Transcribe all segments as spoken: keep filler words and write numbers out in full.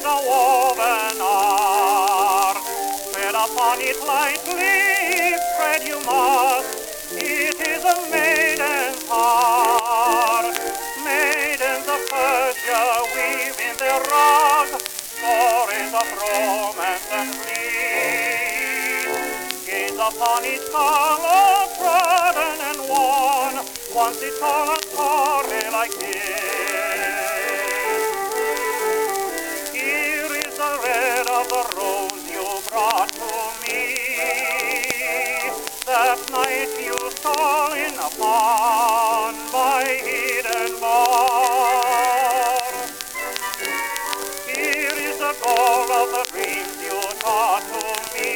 a woven art. Tread upon it lightly, tread you must. It is a maiden's heart. Maidens of Persia weave in their rug stories of romance and bliss. Gaze upon its color, trodden and worn. Once it told a story like this. Here is the red of the rose you brought to me. That night you stole in upon my hidden bower. Here is the gold of the dreams you taught to me.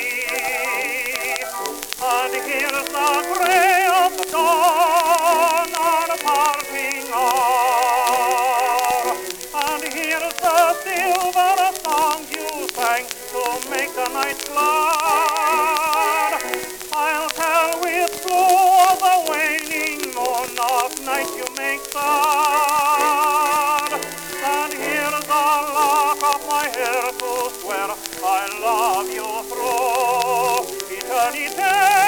And here's the gray of the dawn on a parting hour. And here's the silver songs you sang to make the night glad. I'll tell with blue of the waning moon of night you make sad. And here's the lock of my hair to swear I love you through eternity.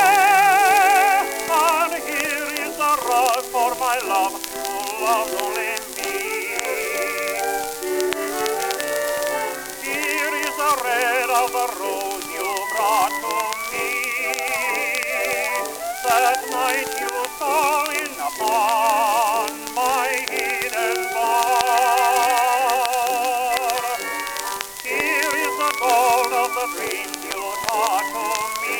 And here is the rug for my love who loves only me. Here is the red of the rose you brought to me. That night you stole in upon my hidden bower. Here is the gold of the dreams you taught to me.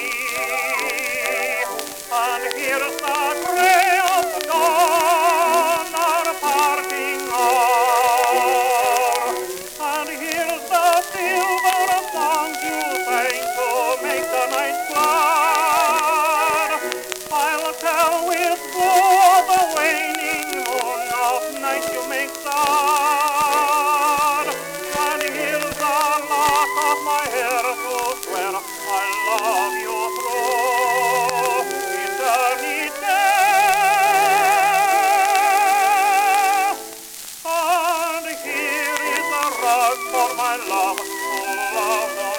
And here's the gray of the dawn on a parting hour. And here's the silver songs you sang to make the night glad. I'll tell with blue the waning moon of night you make sad. And here's the lock of my hair to swear I love you through eternity. And here is a rug for my love who loves